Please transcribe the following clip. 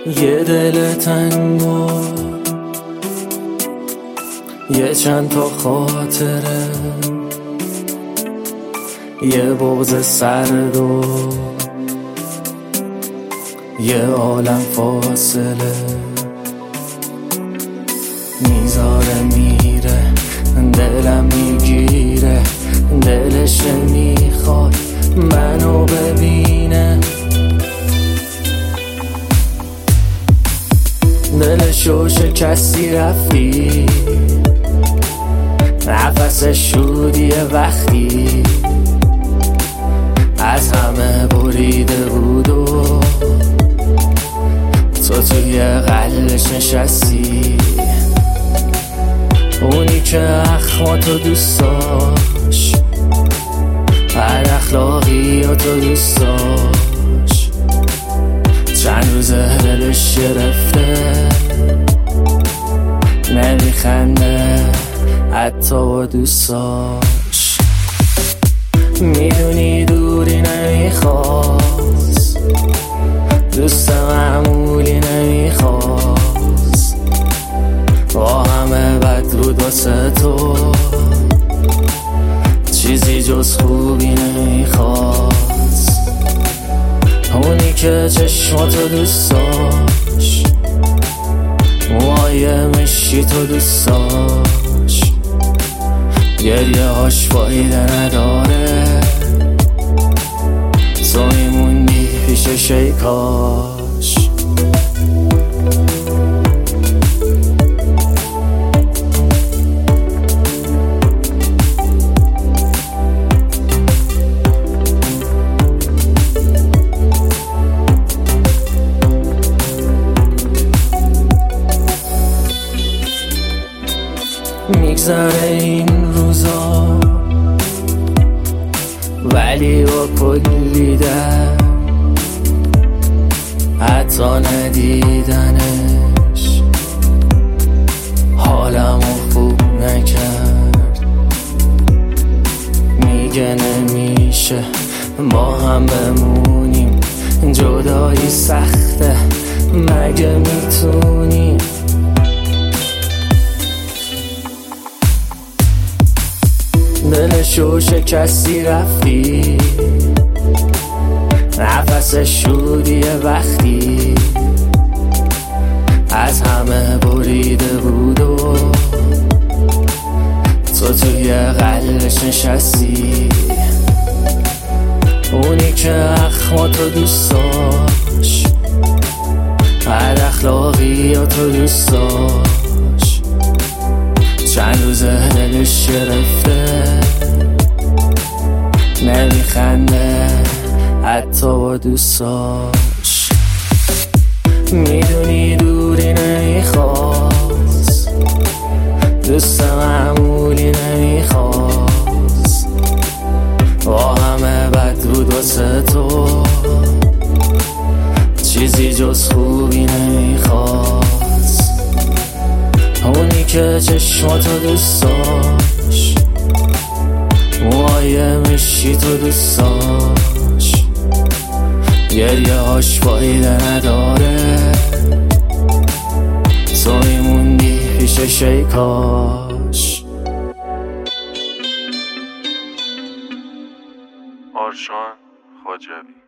یه دل تنگو، یه چند تا خاطره، یه بغض سرد و یه عالم فاصله. میذاره میره، دلم میگیره، دلش میخواد منو ببینه. دلشو شکستی رفتی، نفسش شودیه وقتی از همه بریده بود و تو توی قلبش نشستی. اونی که اخماتو دوست داشت، هر اخلاقی تو دوست داشت، چند روزه دلش گرفته، نمیخنده حتی با دوستاش. میدونی دوری نمیخواست، دوست معمولی نمیخواست، با همه بد بود واسه تو، چیزی جز خوبی نمیخواست. اونی که چشماتو دوست داشت، موهای مشکی تو دوست داشت، گریه هاش فایده نداره، تو میموندی پیش شیکاش. میگذره این روزا ولی با کلی درد، حتی ندیدنش حالمو خوب نکرد. میگه نمیشه با هم بمونیم، جدایی سخته مگه میتونیم. دلشو شکستی رفتی، نفسش شودیه وقتی از همه بریده بود و تو توی قلبش نشستی. اونی که اخماتو دوست داشت، هر اخلاقی تو دوست داشت، چند روزه دلش گرفته، نمیخنده حتی با دوستاش. میدونی دوری نمیخواست، دوست معمولی نمیخواست، با همه بد بود واسه تو، چیزی جز خوبی نمیخواست. اونی که چشماتو دوست داشت، موهای مشکی تو دوست داشت، گریه هاش فایده نداره، تو میموندی پیش شیکاش. آرشان خاجوی.